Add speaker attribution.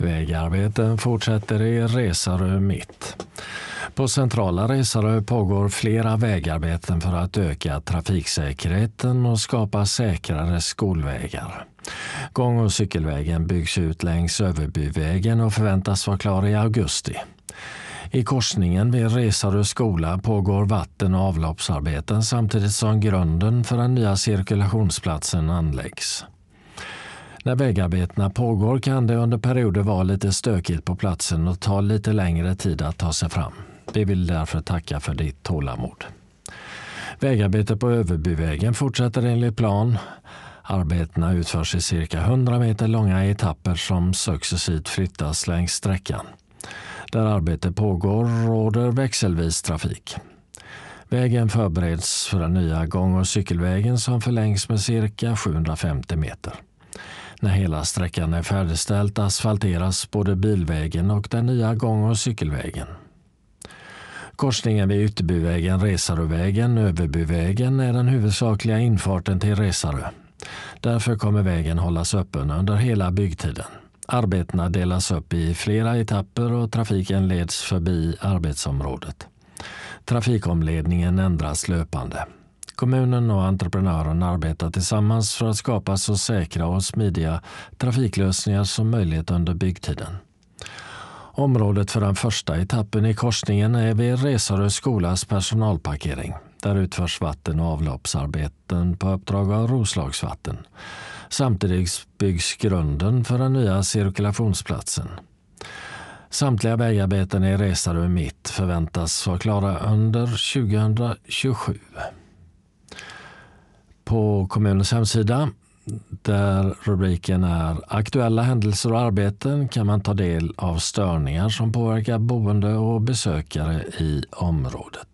Speaker 1: Vägarbeten fortsätter i Resarö mitt. På centrala Resarö pågår flera vägarbeten för att öka trafiksäkerheten och skapa säkrare skolvägar. Gång- och cykelvägen byggs ut längs Överbyvägen och förväntas vara klar i augusti. I korsningen vid Resarö skola pågår vatten- och avloppsarbeten samtidigt som grunden för den nya cirkulationsplatsen anläggs. När vägarbetena pågår kan det under perioder vara lite stökigt på platsen och ta lite längre tid att ta sig fram. Vi vill därför tacka för ditt tålamod. Vägarbetet på Överbyvägen fortsätter enligt plan. Arbetena utförs i cirka 100 meter långa etapper som successivt flyttas längs sträckan. Där arbetet pågår råder växelvis trafik. Vägen förbereds för den nya gång- och cykelvägen som förlängs med cirka 750 meter. När hela sträckan är färdigställd asfalteras både bilvägen och den nya gång- och cykelvägen. Korsningen vid Ytterbyvägen, Resarövägen, Överbyvägen är den huvudsakliga infarten till Resarö. Därför kommer vägen hållas öppen under hela byggtiden. Arbetena delas upp i flera etapper och trafiken leds förbi arbetsområdet. Trafikomledningen ändras löpande. Kommunen och entreprenören arbetar tillsammans för att skapa så säkra och smidiga trafiklösningar som möjligt under byggtiden. Området för den första etappen i korsningen är vid Resarö skolas personalparkering. Där utförs vatten- och avloppsarbeten på uppdrag av Roslagsvatten. Samtidigt byggs grunden för den nya cirkulationsplatsen. Samtliga vägarbeten i Resarö mitt förväntas vara klara under 2027. På kommunens hemsida, där rubriken är Aktuella händelser och arbeten, kan man ta del av störningar som påverkar boende och besökare i området.